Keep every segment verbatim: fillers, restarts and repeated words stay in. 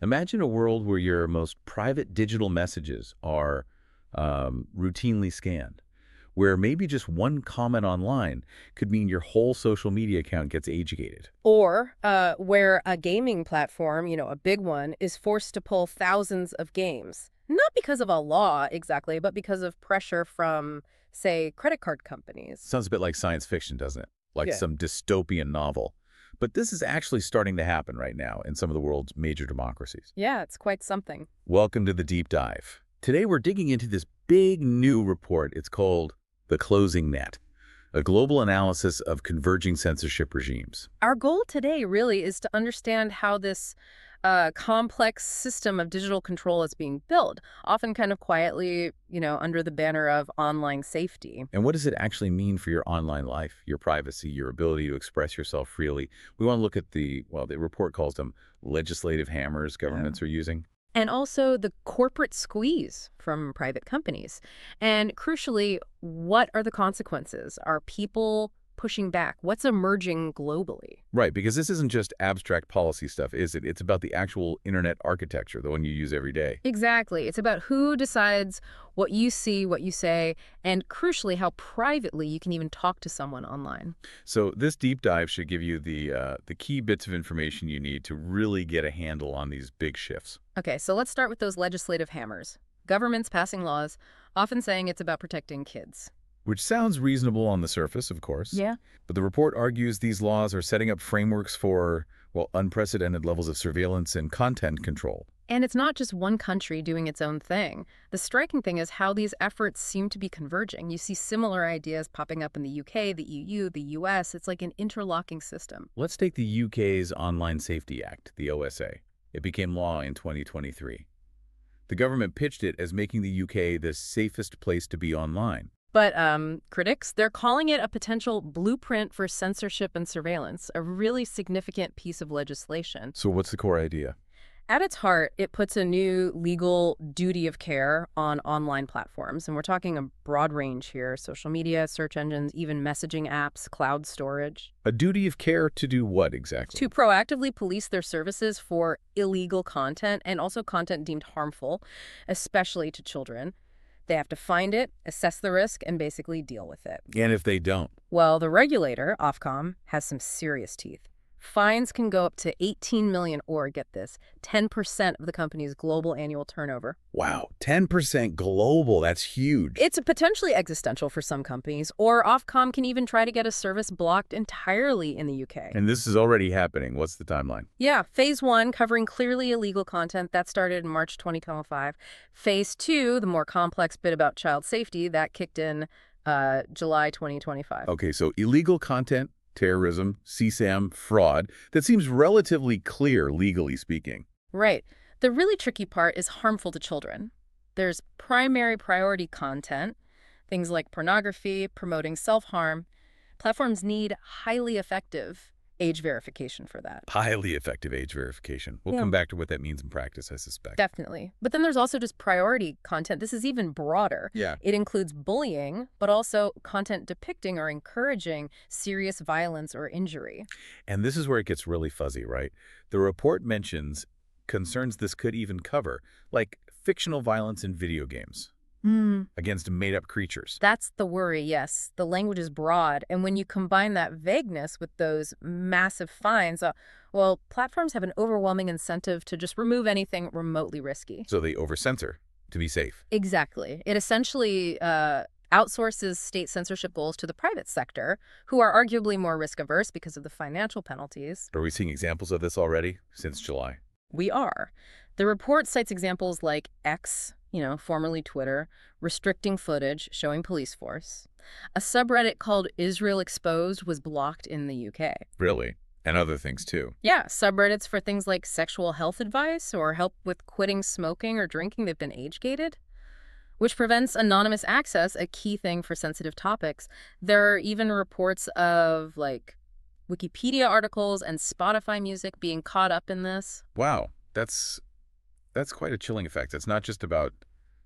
Imagine a world where your most private digital messages are um, routinely scanned, where maybe just one comment online could mean your whole social media account gets age-gated. Or uh, where a gaming platform, you know, a big one, is forced to pull thousands of games. Not because of a law exactly, but because of pressure from, say, credit card companies. Sounds a bit like science fiction, doesn't it? Like Yeah. some dystopian novel. But this is actually starting to happen right now in some of the world's major democracies. Yeah, it's quite something. Welcome to the Deep Dive. Today we're digging into this big new report. It's called The Closing Net, a global analysis of converging censorship regimes. Our goal today really is to understand how this uh, complex system of digital control is being built, often kind of quietly, you know, under the banner of online safety. And what does it actually mean for your online life, your privacy, your ability to express yourself freely? We want to look at the, well, the report calls them legislative hammers governments are using. And also the corporate squeeze from private companies. And crucially, what are the consequences? Are people pushing back? What's emerging globally? Right, because this isn't just abstract policy stuff, is it? It's about the actual internet architecture, the one you use every day. Exactly. It's about who decides what you see, what you say, and crucially, how privately you can even talk to someone online. So this deep dive should give you the, uh, the key bits of information you need to really get a handle on these big shifts. Okay, so let's start with those legislative hammers. Governments passing laws, often saying it's about protecting kids. Which sounds reasonable on the surface, of course. Yeah. But the report argues these laws are setting up frameworks for, well, unprecedented levels of surveillance and content control. And it's not just one country doing its own thing. The striking thing is how these efforts seem to be converging. You see similar ideas popping up in the U K, the E U, the U S. It's like an interlocking system. Let's take the U K's Online Safety Act, the O S A. It became law in twenty twenty-three. The government pitched it as making the U K the safest place to be online. But um, critics, they're calling it a potential blueprint for censorship and surveillance, a really significant piece of legislation. So what's the core idea? At its heart, it puts a new legal duty of care on online platforms. And we're talking a broad range here: social media, search engines, even messaging apps, cloud storage. A duty of care to do what exactly? To proactively police their services for illegal content and also content deemed harmful, especially to children. They have to find it, assess the risk, and basically deal with it. And if they don't? Well, the regulator, Ofcom, has some serious teeth. Fines can go up to eighteen million dollars or, get this, ten percent of the company's global annual turnover. Wow, ten percent global. That's huge. It's potentially existential for some companies, or Ofcom can even try to get a service blocked entirely in the U K. And this is already happening. What's the timeline? Yeah, phase one, covering clearly illegal content, that started in March twenty twenty-five. Phase two, the more complex bit about child safety, that kicked in uh, July twenty twenty-five. Okay, so illegal content, terrorism, C SAM, fraud. That seems relatively clear, legally speaking. Right. The really tricky part is harmful to children. There's primary priority content, things like pornography, promoting self-harm. Platforms need highly effective age verification for that. Highly effective age verification. We'll Yeah. come back to what that means in practice, I suspect. Definitely. But then there's also just priority content. This is even broader. Yeah. It includes bullying, but also content depicting or encouraging serious violence or injury. And this is where it gets really fuzzy, right? The report mentions concerns this could even cover, like fictional violence in video games against made-up creatures. That's the worry, yes. The language is broad, and when you combine that vagueness with those massive fines, uh, well, platforms have an overwhelming incentive to just remove anything remotely risky. So they over-censor to be safe. Exactly. It essentially uh, outsources state censorship goals to the private sector, who are arguably more risk-averse because of the financial penalties. Are we seeing examples of this already since July? We are. The report cites examples like X, you know, formerly Twitter, restricting footage showing police force. A subreddit called Israel Exposed was blocked in the U K. Really? And other things too. Yeah, subreddits for things like sexual health advice or help with quitting smoking or drinking, they've been age-gated, which prevents anonymous access, a key thing for sensitive topics. There are even reports of, like, Wikipedia articles and Spotify music being caught up in this. Wow, that's that's quite a chilling effect. It's not just about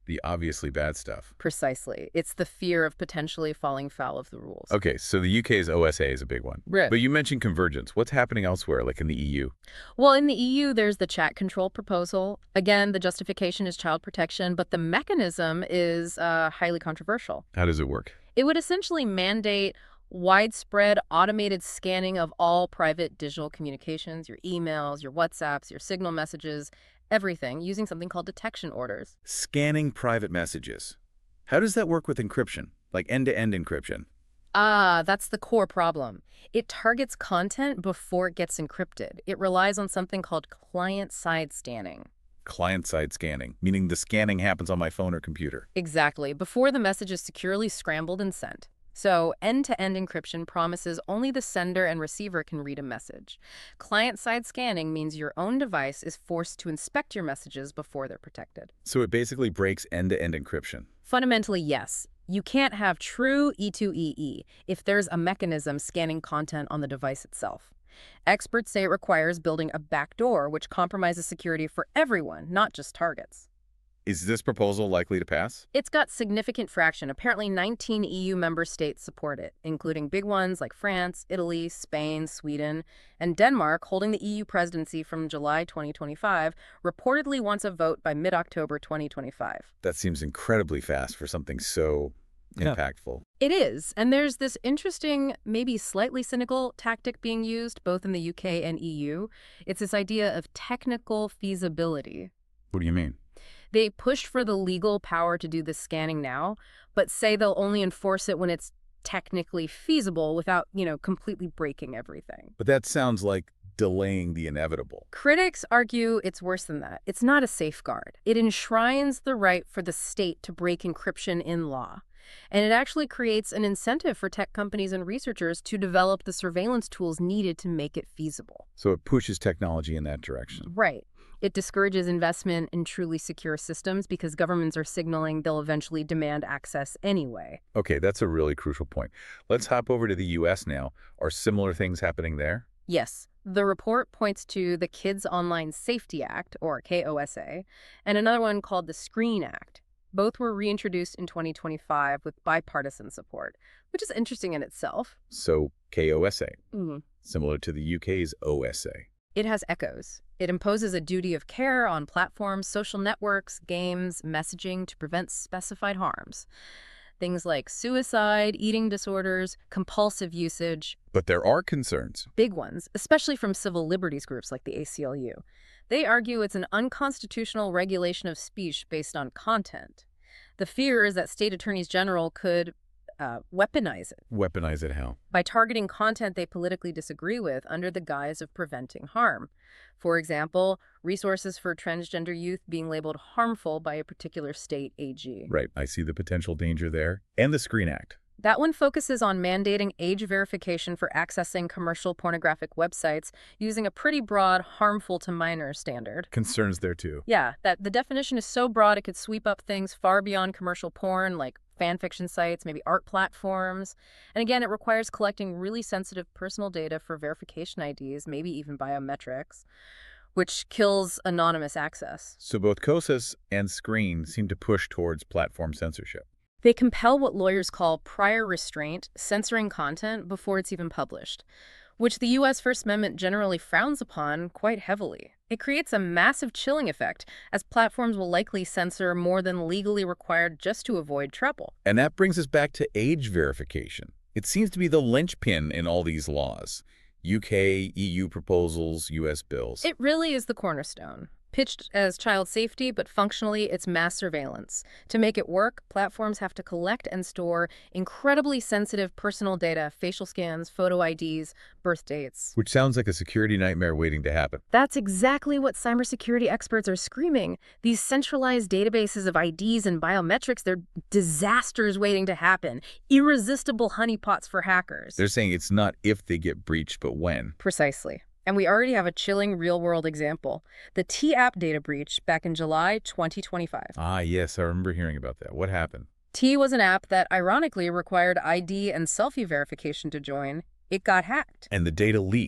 The obviously bad stuff. Precisely. It's the fear of potentially falling foul of the rules. Okay, so the U K's O S A is a big one. Right. But you mentioned convergence. What's happening elsewhere, like in the E U? Well, in the E U, there's the chat control proposal. Again, the justification is child protection, but the mechanism is uh, highly controversial. How does it work? It would essentially mandate widespread automated scanning of all private digital communications, your emails, your WhatsApps, your Signal messages, everything, using something called detection orders. Scanning private messages. How does that work with encryption, like end-to-end encryption? Ah, that's the core problem. It targets content before it gets encrypted. It relies on something called client-side scanning. Client-side scanning, meaning the scanning happens on my phone or computer. Exactly, before the message is securely scrambled and sent. So end-to-end encryption promises only the sender and receiver can read a message. Client-side scanning means your own device is forced to inspect your messages before they're protected. So it basically breaks end-to-end encryption. Fundamentally, yes. You can't have true E two E E if there's a mechanism scanning content on the device itself. Experts say it requires building a backdoor which compromises security for everyone, not just targets. Is this proposal likely to pass? It's got significant traction. Apparently nineteen E U member states support it, including big ones like France, Italy, Spain, Sweden, and Denmark, holding the E U presidency from July twenty twenty-five, reportedly wants a vote by mid-October twenty twenty-five. That seems incredibly fast for something so Yeah. impactful. It is, and there's this interesting, maybe slightly cynical tactic being used both in the U K and E U. It's this idea of technical feasibility. What do you mean? They pushed for the legal power to do this scanning now, but say they'll only enforce it when it's technically feasible without, you know, completely breaking everything. But that sounds like delaying the inevitable. Critics argue it's worse than that. It's not a safeguard. It enshrines the right for the state to break encryption in law. And it actually creates an incentive for tech companies and researchers to develop the surveillance tools needed to make it feasible. So it pushes technology in that direction. Right. It discourages investment in truly secure systems because governments are signaling they'll eventually demand access anyway. Okay, that's a really crucial point. Let's hop over to the U S now. Are similar things happening there? Yes, the report points to the Kids Online Safety Act, or K O S A, and another one called the Screen Act. Both were reintroduced in twenty twenty-five with bipartisan support, which is interesting in itself. So K O S A, Mm. similar to the U K's O S A. It has echoes. It imposes a duty of care on platforms, social networks, games, messaging to prevent specified harms. Things like suicide, eating disorders, compulsive usage, But there are concerns. big ones, especially from civil liberties groups like the A C L U. They argue it's an unconstitutional regulation of speech based on content. The fear is that state attorneys general could uh, weaponize it Weaponize it how? by targeting content they politically disagree with under the guise of preventing harm. For example, resources for transgender youth being labeled harmful by a particular state A G. Right, I see the potential danger there. And the Screen Act. That one focuses on mandating age verification for accessing commercial pornographic websites using a pretty broad harmful to minors standard. Concerns there too. Yeah, that the definition is so broad it could sweep up things far beyond commercial porn like fan fiction sites, maybe art platforms. And again, it requires collecting really sensitive personal data for verification I Ds, maybe even biometrics, which kills anonymous access. So both C O S A S and Screen seem to push towards platform censorship. They compel what lawyers call prior restraint, censoring content before it's even published, which the U S First Amendment generally frowns upon quite heavily. It creates a massive chilling effect, as platforms will likely censor more than legally required just to avoid trouble. And that brings us back to age verification. It seems to be the linchpin in all these laws. U K, E U proposals, U S bills. It really is the cornerstone. Pitched as child safety, but functionally it's mass surveillance. To make it work, platforms have to collect and store incredibly sensitive personal data, facial scans, photo I Ds, birth dates. Which sounds like a security nightmare waiting to happen. That's exactly what cybersecurity experts are screaming. These centralized databases of I Ds and biometrics, they're disasters waiting to happen. Irresistible honeypots for hackers. They're saying it's not if they get breached, but when. Precisely. And we already have a chilling real-world example. The T-App data breach back in July twenty twenty-five. Ah, yes, I remember hearing about that. What happened? T was an app that ironically required I D and selfie verification to join. It got hacked. And the data leaked.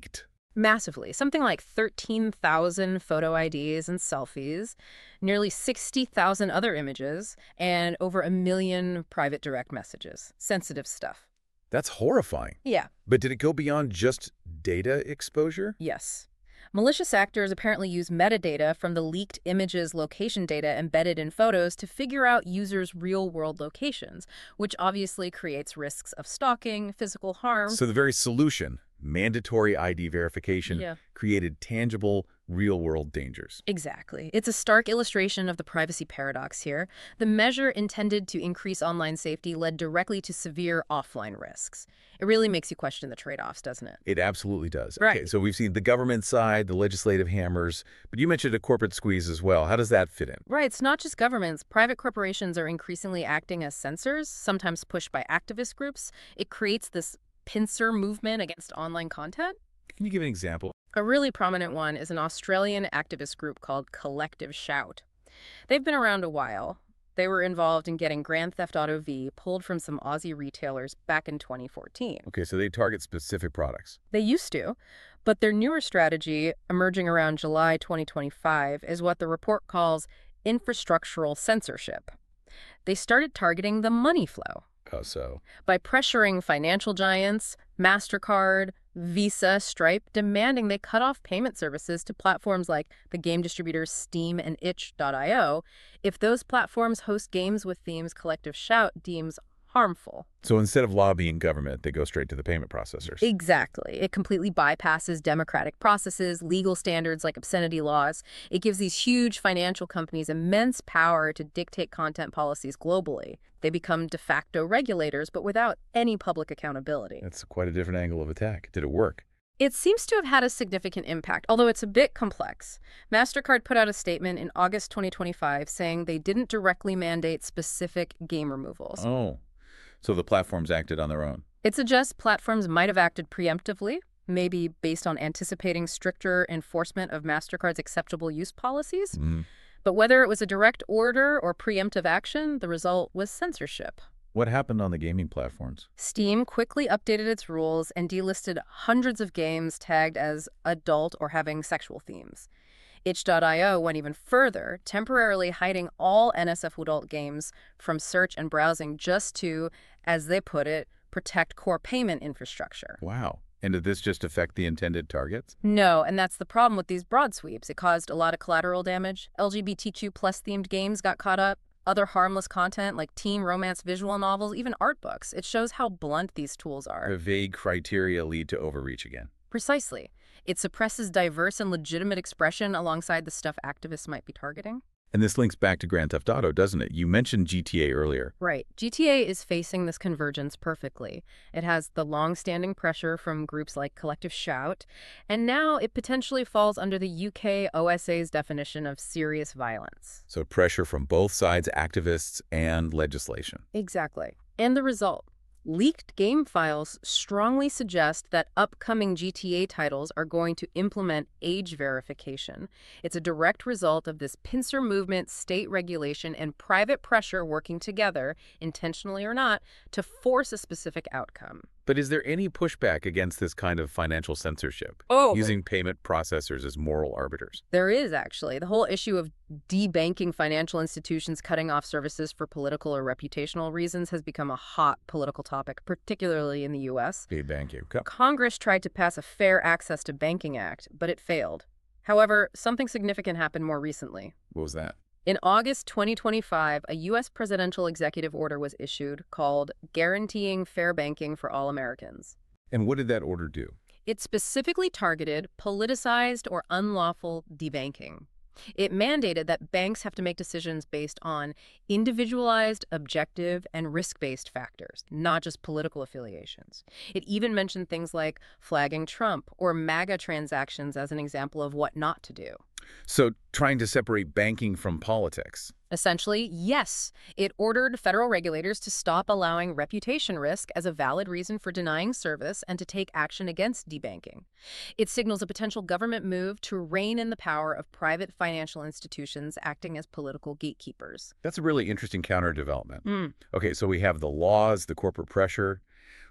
Massively. Something like thirteen thousand photo I Ds and selfies, nearly sixty thousand other images, and over a million private direct messages. Sensitive stuff. That's horrifying. Yeah. But did it go beyond just data exposure? Yes. Malicious actors apparently use metadata from the leaked images' location data embedded in photos to figure out users' real-world locations, which obviously creates risks of stalking, physical harm. So the very solution, mandatory I D verification, Yeah. created tangible, real-world dangers. Exactly. It's a stark illustration of the privacy paradox here. The measure intended to increase online safety led directly to severe offline risks. It really makes you question the trade-offs, doesn't it? It absolutely does. Right. Okay, so we've seen the government side, the legislative hammers, but you mentioned a corporate squeeze as well. How does that fit in? Right. It's not just governments. Private corporations are increasingly acting as censors, sometimes pushed by activist groups. It creates this pincer movement against online content. Can you give an example? A really prominent one is an Australian activist group called Collective Shout. They've been around a while. They were involved in getting Grand Theft Auto V pulled from some Aussie retailers back in twenty fourteen. Okay, so they target specific products. They used to, but their newer strategy, emerging around July twenty twenty-five, is what the report calls infrastructural censorship. They started targeting the money flow How so? by pressuring financial giants, MasterCard, Visa, Stripe, demanding they cut off payment services to platforms like the game distributors Steam and itch dot i o if those platforms host games with themes Collective Shout deems harmful. So instead of lobbying government, they go straight to the payment processors. Exactly. It completely bypasses democratic processes, legal standards like obscenity laws. It gives these huge financial companies immense power to dictate content policies globally. They become de facto regulators, but without any public accountability. That's quite a different angle of attack. Did it work? It seems to have had a significant impact, although it's a bit complex. MasterCard put out a statement in August twenty twenty-five saying they didn't directly mandate specific game removals. Oh, so the platforms acted on their own. It suggests platforms might have acted preemptively, maybe based on anticipating stricter enforcement of MasterCard's acceptable use policies. Mm. But whether it was a direct order or preemptive action, the result was censorship. What happened on the gaming platforms? Steam quickly updated its rules and delisted hundreds of games tagged as adult or having sexual themes. itch dot i o went even further, temporarily hiding all N S F adult games from search and browsing just to, as they put it, protect core payment infrastructure. Wow. And did this just affect the intended targets? No, and that's the problem with these broad sweeps. It caused a lot of collateral damage. L G B T Q plus themed games got caught up. Other harmless content like teen romance visual novels, even art books. It shows how blunt these tools are. The vague criteria lead to overreach again. Precisely. It suppresses diverse and legitimate expression alongside the stuff activists might be targeting. And this links back to Grand Theft Auto, doesn't it? You mentioned G T A earlier. Right. G T A is facing this convergence perfectly. It has the long-standing pressure from groups like Collective Shout, and now it potentially falls under the U K O S A's definition of serious violence. So pressure from both sides, activists and legislation. Exactly. And the result? Leaked game files strongly suggest that upcoming G T A titles are going to implement age verification. It's a direct result of this pincer movement, state regulation, and private pressure working together, intentionally or not, to force a specific outcome. But is there any pushback against this kind of financial censorship? Oh, Using payment processors as moral arbiters? there is, actually. The whole issue of debanking financial institutions cutting off services for political or reputational reasons has become a hot political topic, particularly in the U S. Hey, thank you. Congress tried to pass a Fair Access to Banking Act, but it failed. However, something significant happened more recently. What was that? In August twenty twenty-five, a U S presidential executive order was issued called Guaranteeing Fair Banking for All Americans. And what did that order do? It specifically targeted politicized or unlawful debanking. It mandated that banks have to make decisions based on individualized, objective, and risk-based factors, not just political affiliations. It even mentioned things like flagging Trump or MAGA transactions as an example of what not to do. So trying to separate banking from politics. Essentially, yes, it ordered federal regulators to stop allowing reputation risk as a valid reason for denying service and to take action against debanking. It signals a potential government move to rein in the power of private financial institutions acting as political gatekeepers. That's a really interesting counter development. Mm. Okay, so we have the laws, the corporate pressure.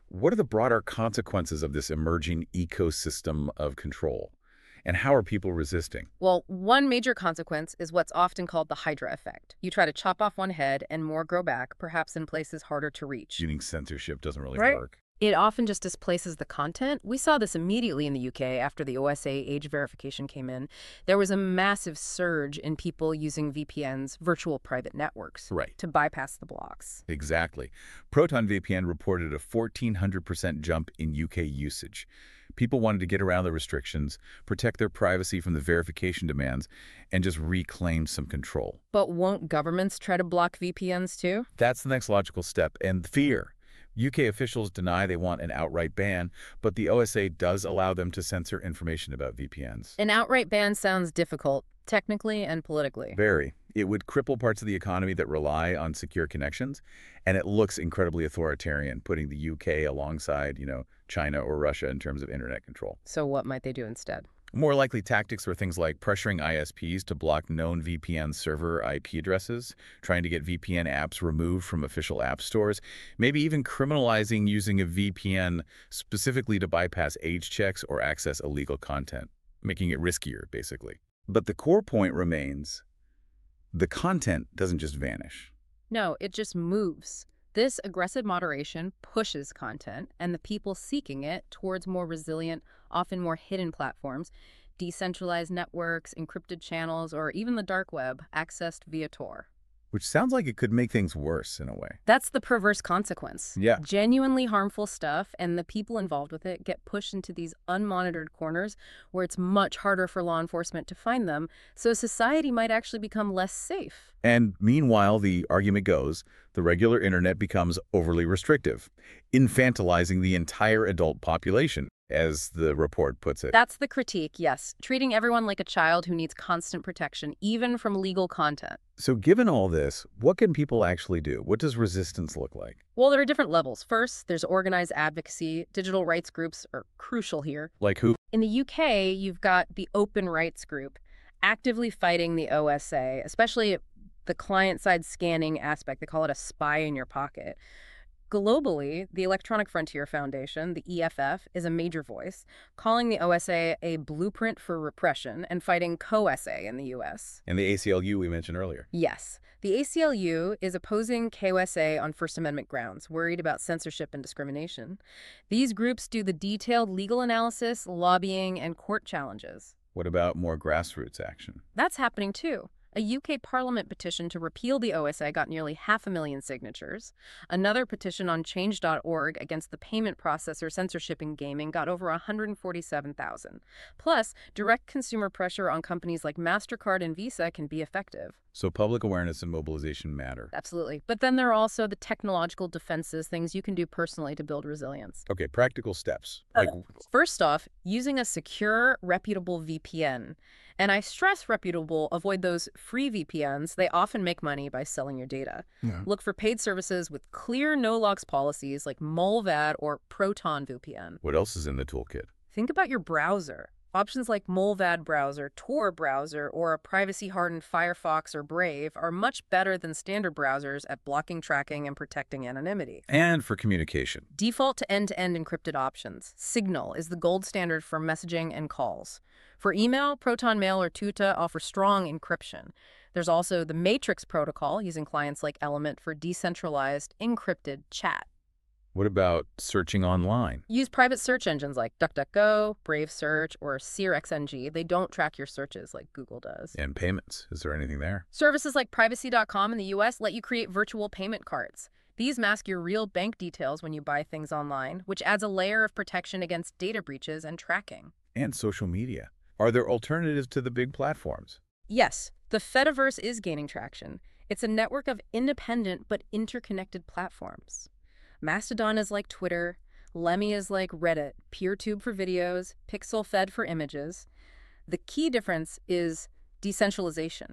What are the broader consequences of this emerging ecosystem of control? And how are people resisting? Well, one major consequence is what's often called the Hydra effect. You try to chop off one head and more grow back, perhaps in places harder to reach. Meaning censorship doesn't really Right. work. It often just displaces the content. We saw this immediately in the U K after the O S A age verification came in. There was a massive surge in people using V P Ns, virtual private networks, Right. to bypass the blocks. Exactly. Proton V P N reported a fourteen hundred percent jump in U K usage. People wanted to get around the restrictions, protect their privacy from the verification demands, and just reclaim some control. But won't governments try to block V P Ns too? That's the next logical step. And fear. U K officials deny they want an outright ban, but the O S A does allow them to censor information about V P Ns. An outright ban sounds difficult, technically and politically. Very. It would cripple parts of the economy that rely on secure connections, and it looks incredibly authoritarian, putting the U K alongside, you know, China or Russia in terms of internet control. So what might they do instead? More likely tactics were things like pressuring I S Ps to block known V P N server I P addresses, trying to get V P N apps removed from official app stores, maybe even criminalizing using a V P N specifically to bypass age checks or access illegal content, making it riskier, basically. But the core point remains, the content doesn't just vanish. No, it just moves. This aggressive moderation pushes content and the people seeking it towards more resilient, often more hidden platforms, decentralized networks, encrypted channels, or even the dark web accessed via Tor. Which sounds like it could make things worse in a way. That's the perverse consequence. Yeah. Genuinely harmful stuff, and the people involved with it get pushed into these unmonitored corners where it's much harder for law enforcement to find them, so society might actually become less safe. And meanwhile, the argument goes, the regular internet becomes overly restrictive, infantilizing the entire adult population, as the report puts it. That's the critique, yes. Treating everyone like a child who needs constant protection, even from legal content. So given all this, what can people actually do? What does resistance look like? Well, there are different levels. First, there's organized advocacy. Digital rights groups are crucial here. Like who? In the U K, you've got the Open Rights Group actively fighting the O S A, especially the client-side scanning aspect. They call it a spy in your pocket. Globally, the Electronic Frontier Foundation, the E F F, is a major voice, calling the O S A a blueprint for repression and fighting C O S A in the U S. And the A C L U we mentioned earlier. Yes. The A C L U is opposing C O S A on First Amendment grounds, worried about censorship and discrimination. These groups do the detailed legal analysis, lobbying, and court challenges. What about more grassroots action? That's happening too. A U K Parliament petition to repeal the O S A got nearly half a million signatures. Another petition on change dot org against the payment processor censorship in gaming got over one hundred forty-seven thousand. Plus, direct consumer pressure on companies like MasterCard and Visa can be effective. So public awareness and mobilization matter. Absolutely. But then there are also the technological defenses, things you can do personally to build resilience. Okay, practical steps. Like, First off, using a secure, reputable V P N. And I stress reputable, avoid those free V P Ns. They often make money by selling your data. Yeah. Look for paid services with clear no-logs policies like Molvad or Proton V P N. what else is in the toolkit? Think about your browser. Options like Molvad browser, Tor browser, or a privacy-hardened Firefox or Brave are much better than standard browsers at blocking tracking and protecting anonymity. And for communication. Default to end-to-end encrypted options. Signal is the gold standard for messaging and calls. For email, Proton Mail or Tuta offer strong encryption. There's also the Matrix protocol, using clients like Element for decentralized, encrypted chat. What about searching online? Use private search engines like DuckDuckGo, Brave Search, or SearXNG. They don't track your searches like Google does. And payments. Is there anything there? Services like privacy dot com in the U S let you create virtual payment cards. These mask your real bank details when you buy things online, which adds a layer of protection against data breaches and tracking. And social media. Are there alternatives to the big platforms? Yes, the Fediverse is gaining traction. It's a network of independent but interconnected platforms. Mastodon is like Twitter, Lemmy is like Reddit, PeerTube for videos, PixelFed for images. The key difference is decentralization.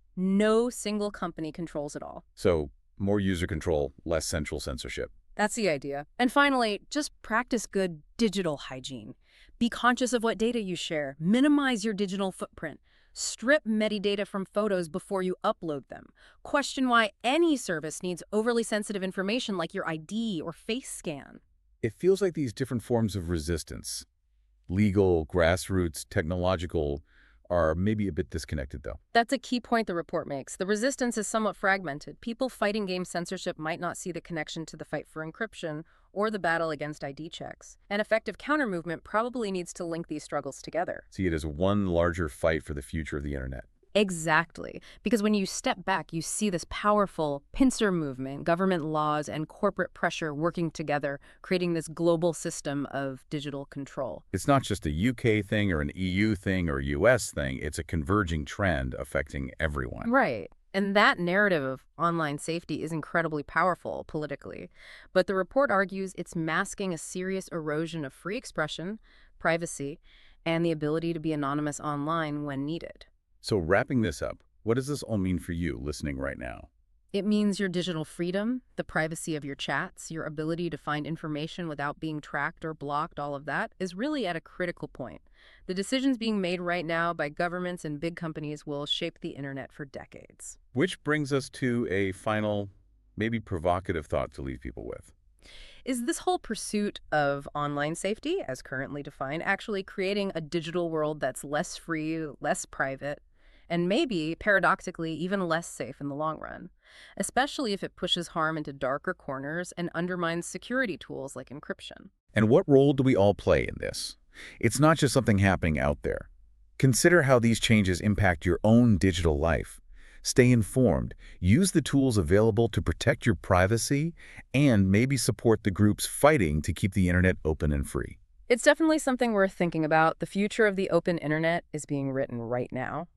No single company controls it all. So, more user control, less central censorship. That's the idea. And finally, just practice good digital hygiene. Be conscious of what data you share. Minimize your digital footprint. Strip metadata from photos before you upload them. Question why any service needs overly sensitive information like your I D or face scan. It feels like these different forms of resistance, legal, grassroots, technological, are maybe a bit disconnected, though. That's a key point the report makes. The resistance is somewhat fragmented. People fighting game censorship might not see the connection to the fight for encryption or the battle against I D checks. An effective counter-movement probably needs to link these struggles together. See it as one larger fight for the future of the internet. Exactly. Because when you step back, you see this powerful pincer movement, government laws and corporate pressure working together, creating this global system of digital control. It's not just a U K thing or an E U thing or a U S thing. It's a converging trend affecting everyone. Right. And that narrative of online safety is incredibly powerful politically. But the report argues it's masking a serious erosion of free expression, privacy, and the ability to be anonymous online when needed. So wrapping this up, what does this all mean for you listening right now? It means your digital freedom, the privacy of your chats, your ability to find information without being tracked or blocked, all of that is really at a critical point. The decisions being made right now by governments and big companies will shape the internet for decades. Which brings us to a final, maybe provocative thought to leave people with. Is this whole pursuit of online safety, as currently defined, actually creating a digital world that's less free, less private, and maybe, paradoxically, even less safe in the long run, especially if it pushes harm into darker corners and undermines security tools like encryption? And what role do we all play in this? It's not just something happening out there. Consider how these changes impact your own digital life. Stay informed, use the tools available to protect your privacy, and maybe support the groups fighting to keep the internet open and free. It's definitely something worth thinking about. The future of the open internet is being written right now.